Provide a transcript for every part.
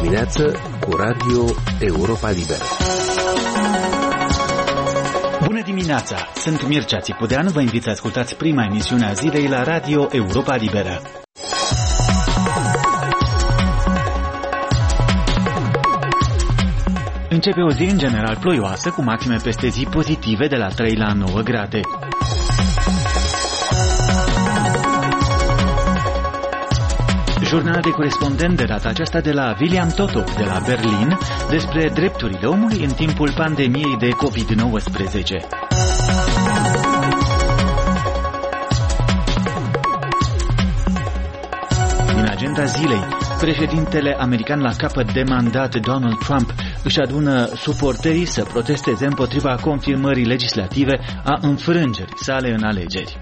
dimineață cu Radio Europa Liberă. Bună dimineața! Sunt Mircea Țipudean, vă invit să ascultați prima emisiune a zilei la Radio Europa Liberă. Începe o zi în general ploioasă, cu maxime peste zi pozitive de la 3 la 9 grade. Jurnal de corespondent de data aceasta de la William Totok de la Berlin despre drepturile omului în timpul pandemiei de COVID-19. Din agenda zilei, președintele american la capăt de mandat Donald Trump își adună suporterii să protesteze împotriva confirmării legislative a înfrângerii sale în alegeri.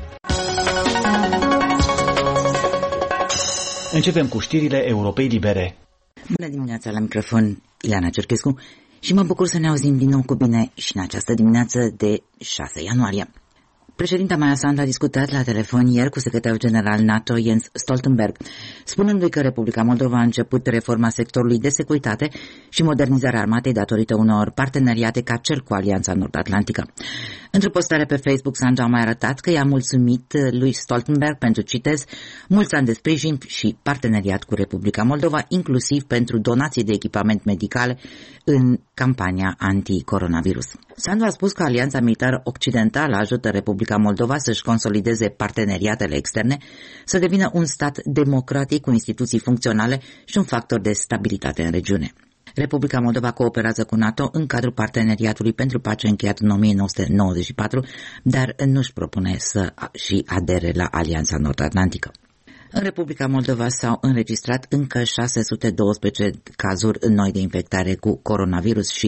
Începem cu știrile Europei Libere. Bună dimineața, la microfon Ileana Cerchescu și mă bucur să ne auzim din nou cu bine și în această dimineață de 6 ianuarie. Președinta Maia Sandu a discutat la telefon ieri cu secretarul general NATO Jens Stoltenberg, spunându-i că Republica Moldova a început reforma sectorului de securitate și modernizarea armatei datorită unor parteneriate ca cel cu Alianța Nord-Atlantică. Într-o postare pe Facebook, Sandu a mai arătat că i-a mulțumit lui Stoltenberg pentru, citez, mulți ani de sprijin și parteneriat cu Republica Moldova, inclusiv pentru donații de echipament medicale în campania anti-coronavirus. Sandu a spus că Alianța Militară Occidentală ajută Republica Moldova să-și consolideze parteneriatele externe, să devină un stat democratic cu instituții funcționale și un factor de stabilitate în regiune. Republica Moldova cooperează cu NATO în cadrul Parteneriatului pentru Pace încheiat în 1994, dar nu-și propune să și adere la Alianța Nord-Atlantică. În Republica Moldova s-au înregistrat încă 612 cazuri noi de infectare cu coronavirus și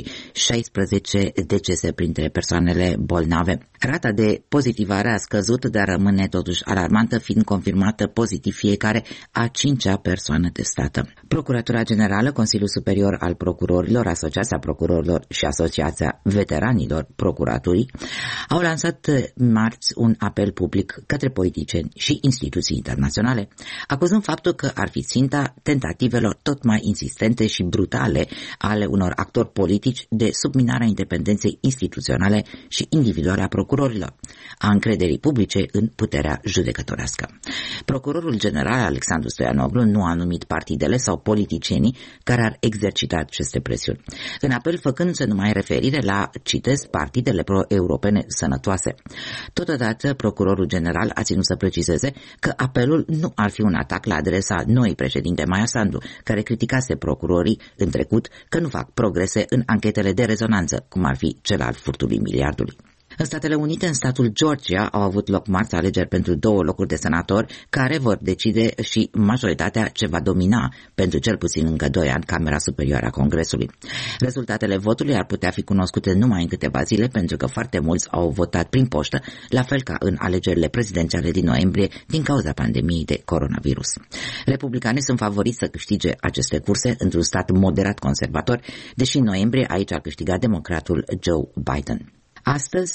16 decese printre persoanele bolnave. Rata de pozitivare a scăzut, dar rămâne totuși alarmantă, fiind confirmată pozitiv fiecare a 5-a persoană testată. Procuratura Generală, Consiliul Superior al Procurorilor, Asociația Procurorilor și Asociația Veteranilor Procuraturii au lansat marți un apel public către politicieni și instituții internaționale, acuzând faptul că ar fi ținta tentativelor tot mai insistente și brutale ale unor actori politici de subminarea independenței instituționale și individuale a procurorilor, a încrederii publice în puterea judecătorească. Procurorul general Alexandru Stoianoglu nu a numit partidele sau politicienii care ar exercita aceste presiuni, în apel făcându-se numai referire la, citez, partidele pro-europene sănătoase. Totodată, procurorul general a ținut să precizeze că apelul nu ar fi un atac la adresa noii președinte Maia Sandu, care criticase procurorii în trecut că nu fac progrese în anchetele de rezonanță, cum ar fi cel al furtului miliardului. În Statele Unite, în statul Georgia, au avut loc marți alegeri pentru 2 locuri de senatori, care vor decide și majoritatea ce va domina pentru cel puțin încă 2 ani Camera Superioară a Congresului. Rezultatele votului ar putea fi cunoscute numai în câteva zile, pentru că foarte mulți au votat prin poștă, la fel ca în alegerile prezidențiale din noiembrie, din cauza pandemiei de coronavirus. Republicanii sunt favoriți să câștige aceste curse într-un stat moderat conservator, deși în noiembrie aici a câștigat democratul Joe Biden. Astăzi,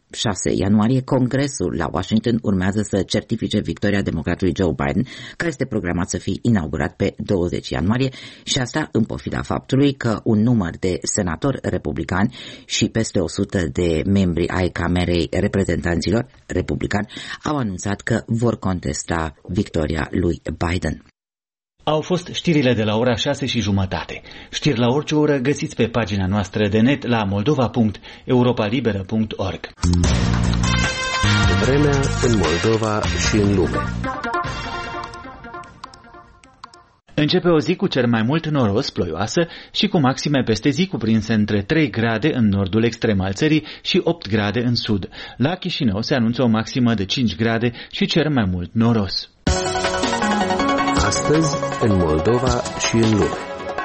6 ianuarie, Congresul la Washington urmează să certifice victoria democratului Joe Biden, care este programat să fie inaugurat pe 20 ianuarie, și asta în pofida faptului că un număr de senatori republicani și peste 100 de membri ai Camerei Reprezentanților republicani au anunțat că vor contesta victoria lui Biden. Au fost știrile de la ora 6:30. Știri la orice oră găsiți pe pagina noastră de net la moldova.europalibera.org. Vremea în Moldova și în lume. Începe o zi cu cer mai mult noros, ploioasă și cu maxime peste zi cuprinse între 3 grade în nordul extrem al țării și 8 grade în sud. La Chișinău se anunță o maximă de 5 grade și cer mai mult noros. Astăzi, în Moldova și în lume.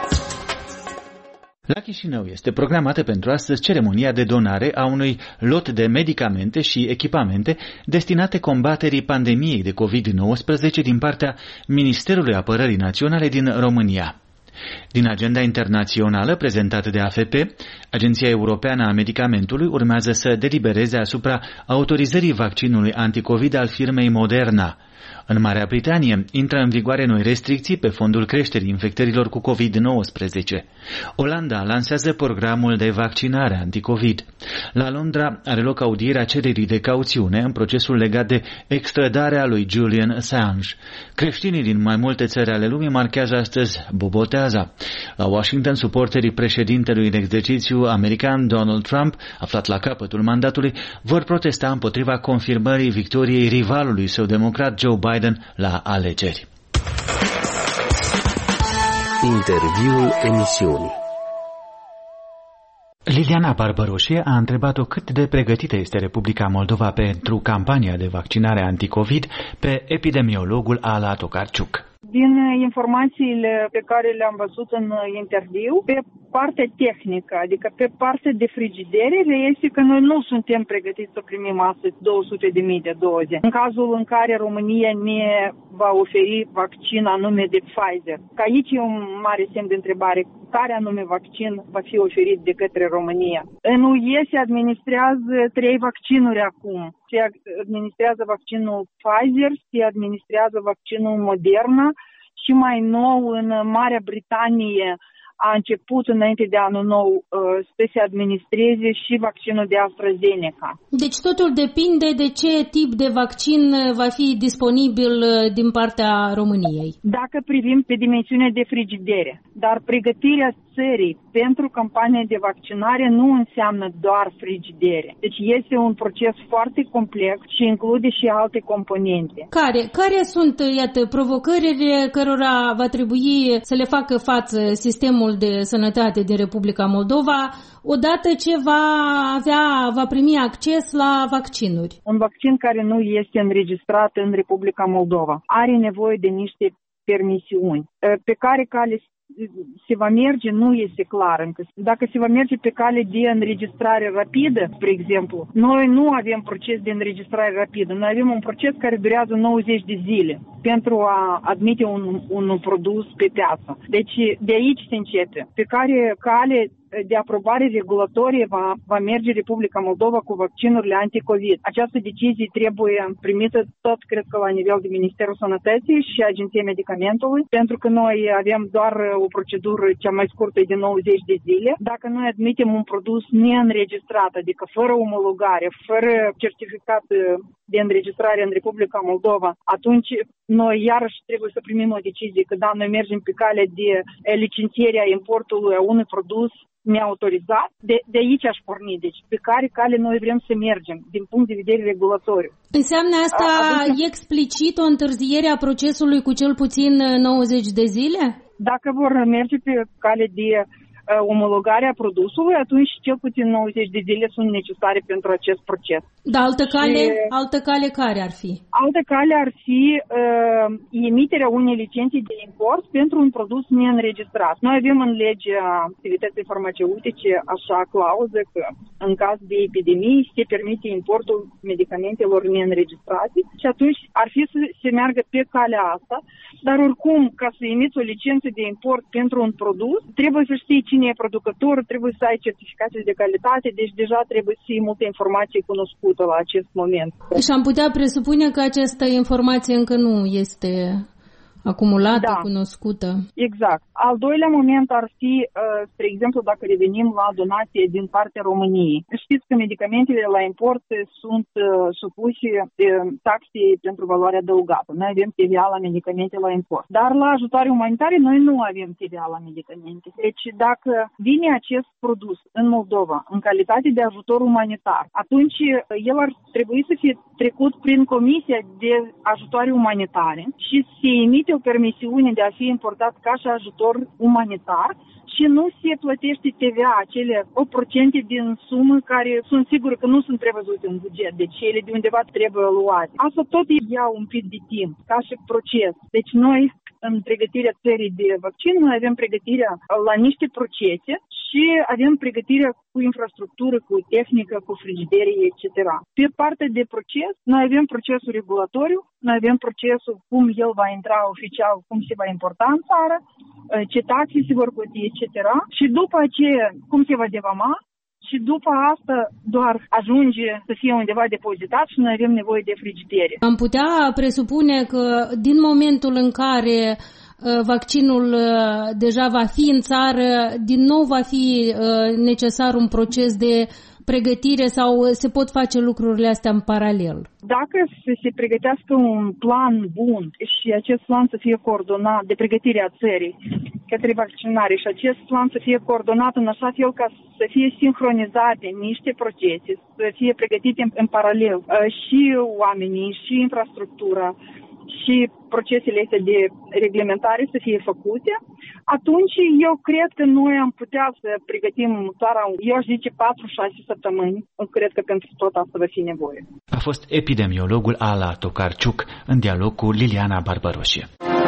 La Chișinău este programată pentru astăzi ceremonia de donare a unui lot de medicamente și echipamente destinate combaterii pandemiei de COVID-19 din partea Ministerului Apărării Naționale din România. Din agenda internațională prezentată de AFP, Agenția Europeană a Medicamentului urmează să delibereze asupra autorizării vaccinului anticovid al firmei Moderna. În Marea Britanie intră în vigoare noi restricții pe fondul creșterii infectărilor cu COVID-19. Olanda lansează programul de vaccinare anticovid. La Londra are loc audierea cererii de cauțiune în procesul legat de extradarea lui Julian Assange. Creștinii din mai multe țări ale lumii marchează astăzi Boboteaza. La Washington, suporterii președintelui în exercițiu american Donald Trump, aflat la capătul mandatului, vor protesta împotriva confirmării victoriei rivalului său democrat Joe Biden la alegeri. Interviul emisiunii. Liliana Barbaroșie a întrebat-o cât de pregătită este Republica Moldova pentru campania de vaccinare anticovid pe epidemiologul Ala Tokarczuk. Din informațiile pe care le-am văzut în interviu, pe partea tehnică, adică pe partea de frigidere, reiese că noi nu suntem pregătiți să primim astăzi 200.000 de doze. În cazul în care România ne va oferi vaccin anume de Pfizer. Că aici e un mare semn de întrebare. Care anume vaccin va fi oferit de către România? În UE se administrează 3 vaccinuri acum. Se administrează vaccinul Pfizer, se administrează vaccinul Moderna și mai nou în Marea Britanie a început înainte de anul nou să se administreze și vaccinul de AstraZeneca. Deci totul depinde de ce tip de vaccin va fi disponibil din partea României. Dacă privim pe dimensiunea de frigidere, dar pregătirea țării pentru campania de vaccinare nu înseamnă doar frigidere. Deci este un proces foarte complex și include și alte componente. Care sunt, iată, provocările cărora va trebui să le facă față sistemul de sănătate din Republica Moldova odată ce va primi acces la vaccinuri? Un vaccin care nu este înregistrat în Republica Moldova are nevoie de niște permisiuni. Pe care cale se va merge nu este clar încă. Dacă se va merge pe cale de înregistrare rapidă, spre exemplu, noi nu avem proces de înregistrare rapidă. Noi avem un proces care durează 90 de zile pentru a admite un produs pe piață. Deci de aici se începe. Pe care cale de aprobare regulatorie va merge Republica Moldova cu vaccinurile anticovid. Această decizie trebuie primită tot, cred că, la nivel de Ministerul Sănătății și Agenția Medicamentului, pentru că noi avem doar o procedură cea mai scurtă de 90 de zile. Dacă noi admitem un produs neînregistrat, adică fără omologare, fără certificat de înregistrare în Republica Moldova, atunci noi iarăși trebuie să primim o decizie că da, noi mergem pe cale de licențierea importului a unui produs neautorizat. De aici aș porni. Deci pe care cale noi vrem să mergem din punct de vedere regulatoriu. Înseamnă asta explicit o întârziere a procesului cu cel puțin 90 de zile? Dacă vor merge pe cale de omologarea produsului, atunci cel puțin 90 de zile sunt necesare pentru acest proces. Dar altă cale care ar fi? Altă cale ar fi emiterea unei licențe de import pentru un produs neînregistrat. Noi avem în legea activității farmaceutice așa clauză că în caz de epidemie se permite importul medicamentelor neînregistrate și atunci ar fi să se meargă pe calea asta, dar oricum, ca să emiți o licență de import pentru un produs, trebuie să știi cine e producător, trebuie să ai certificatul de calitate, deci deja trebuie să iei multe informații cunoscută la acest moment. Și am putea presupune că această informație încă nu este acumulată, cunoscută. Exact. Al doilea moment ar fi, spre exemplu, dacă revenim la donație din partea României. Știți că medicamentele la import sunt supuse taxe pentru valoare adăugată. Noi avem TVA la medicamente la import. Dar la ajutoare umanitare noi nu avem TVA la medicamente. Deci dacă vine acest produs în Moldova în calitate de ajutor umanitar, atunci el ar trebui să fie trecut prin Comisia de Ajutoare Umanitare și se emite o permisiune de a fi importat ca și ajutor umanitar și nu se plătește TVA, acele 8% din sumă care sunt sigur că nu sunt prevăzute în buget, deci ele de undeva trebuie luate. Asta tot ia un pic de timp, ca și proces. Deci noi, în pregătirea țării de vaccin, noi avem pregătirea la niște procese și avem pregătirea cu infrastructură, cu tehnică, cu frigidere, etc. Pe partea de proces, noi avem procesul regulatoriu, noi avem procesul cum el va intra oficial, cum se va importa în țară, ce taxe se vor plăti, etc. Și după aceea, cum se va devama și după asta doar ajunge să fie undeva depozitat și noi avem nevoie de frigidere. Am putea presupune că din momentul în care vaccinul deja va fi în țară, din nou va fi necesar un proces de pregătire sau se pot face lucrurile astea în paralel? Dacă se pregătească un plan bun și acest plan să fie coordonat de pregătirea țării către vaccinare și acest plan să fie coordonat în așa fel ca să fie sincronizate niște procese, să fie pregătite în paralel și oamenii și infrastructura și procesele astea de reglementare să fie făcute, atunci eu cred că noi am putea să pregătim doar, eu aș zice, 4-6 săptămâni. Cred că pentru tot asta va fi nevoie. A fost epidemiologul Ala Tokarciuk în dialog cu Liliana Barbaroșie.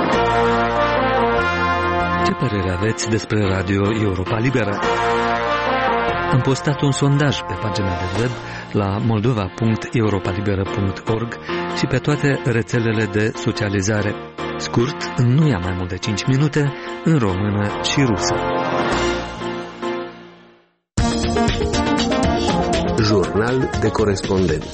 Ce părere aveți despre Radio Europa Liberă? Am postat un sondaj pe pagina de web la moldova.europalibera.org și pe toate rețelele de socializare. Scurt, nu ia mai mult de 5 minute, în română și rusă. Jurnal de corespondent.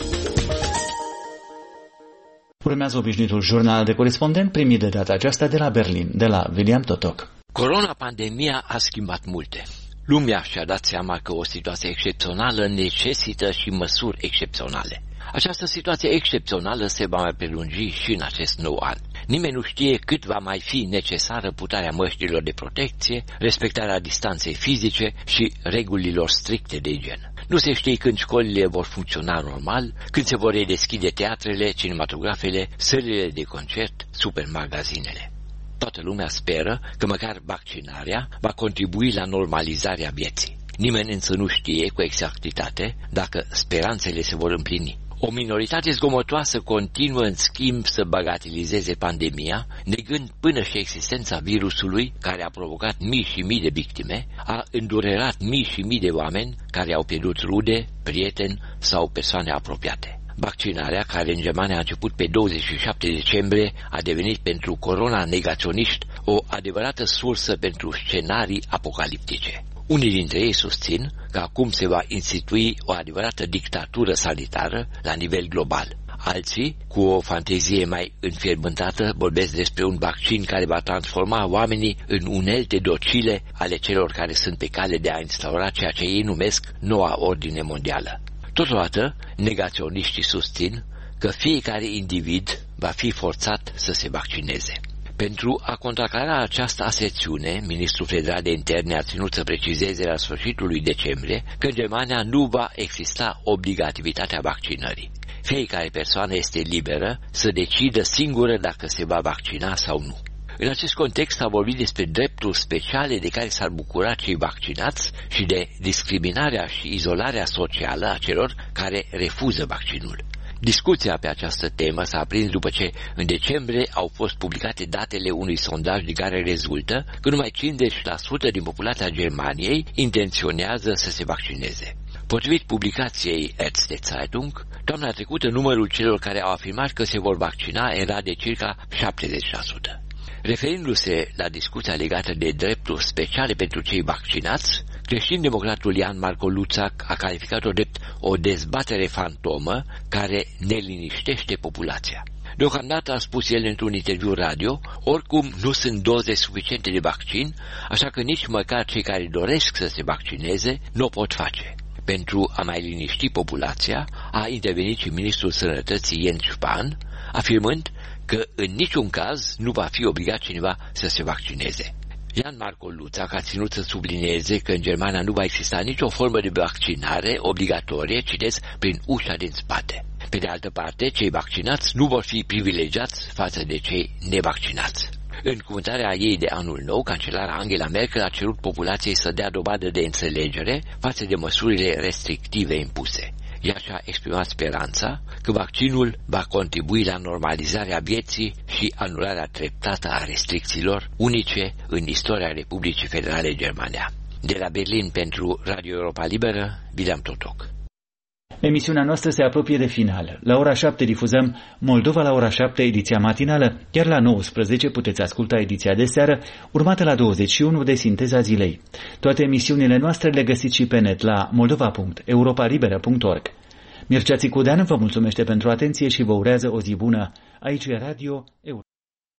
Urmează obișnuitul jurnal de corespondent primit de data aceasta de la Berlin, de la William Totok. Corona-pandemia a schimbat multe. Lumea și-a dat seama că o situație excepțională necesită și măsuri excepționale. Această situație excepțională se va mai prelungi și în acest nou an. Nimeni nu știe cât va mai fi necesară purtarea măștilor de protecție, respectarea distanței fizice și regulilor stricte de igienă. Nu se știe când școlile vor funcționa normal, când se vor redeschide teatrele, cinematografele, sălile de concert, supermagazinele. Toată lumea speră că măcar vaccinarea va contribui la normalizarea vieții. Nimeni însă nu știe cu exactitate dacă speranțele se vor împlini. O minoritate zgomotoasă continuă în schimb să bagatelizeze pandemia, negând până și existența virusului care a provocat mii și mii de victime, a îndurerat mii și mii de oameni care au pierdut rude, prieteni sau persoane apropiate. Vaccinarea, care în Germania a început pe 27 decembrie, a devenit pentru corona-negaționiști o adevărată sursă pentru scenarii apocaliptice. Unii dintre ei susțin că acum se va institui o adevărată dictatură sanitară la nivel global. Alții, cu o fantezie mai înfierbântată, vorbesc despre un vaccin care va transforma oamenii în unelte docile ale celor care sunt pe cale de a instaura ceea ce ei numesc noua ordine mondială. Totodată, negaționiștii susțin că fiecare individ va fi forțat să se vaccineze. Pentru a contracara această aserțiune, ministrul federal de interne a ținut să precizeze la sfârșitul lui decembrie că în Germania nu va exista obligativitatea vaccinării. Fiecare persoană este liberă să decidă singură dacă se va vaccina sau nu. În acest context s-a vorbit despre drepturi speciale de care s-ar bucura cei vaccinați și de discriminarea și izolarea socială a celor care refuză vaccinul. Discuția pe această temă s-a aprins după ce în decembrie au fost publicate datele unui sondaj din care rezultă că numai 50% din populația Germaniei intenționează să se vaccineze. Potrivit publicației Ärzte Zeitung, toamna trecută numărul celor care au afirmat că se vor vaccina era de circa 70%. Referindu-se la discuția legată de drepturi speciale pentru cei vaccinați, creștin-democratul Jan Marco Luțac a calificat-o drept o dezbatere fantomă care ne liniștește populația. Deocamdată, a spus el într-un interviu radio, oricum nu sunt doze suficiente de vaccin, așa că nici măcar cei care doresc să se vaccineze nu o pot face. Pentru a mai liniști populația, a intervenit și ministrul Sănătății Jens Spahn, afirmând că în niciun caz nu va fi obligat cineva să se vaccineze. Jan Marco Luțac a ținut să sublinieze că în Germania nu va exista nicio formă de vaccinare obligatorie, citesc, prin ușa din spate. Pe de altă parte, cei vaccinați nu vor fi privilegiați față de cei nevaccinați. În cuvântarea ei de anul nou, cancelara Angela Merkel a cerut populației să dea dovadă de înțelegere față de măsurile restrictive impuse. Ea și-a exprimat speranța că vaccinul va contribui la normalizarea vieții și anularea treptată a restricțiilor unice în istoria Republicii Federale Germania. De la Berlin pentru Radio Europa Liberă, William Totok. Emisiunea noastră se apropie de final. La ora 7 difuzăm Moldova la ora 7, ediția matinală, iar la 19 puteți asculta ediția de seară, urmată la 21 de Sinteza zilei. Toate emisiunile noastre le găsiți și pe net la moldova.europalibera.org. Mircea Țicudean vă mulțumește pentru atenție și vă urează o zi bună. Aici e Radio Europa.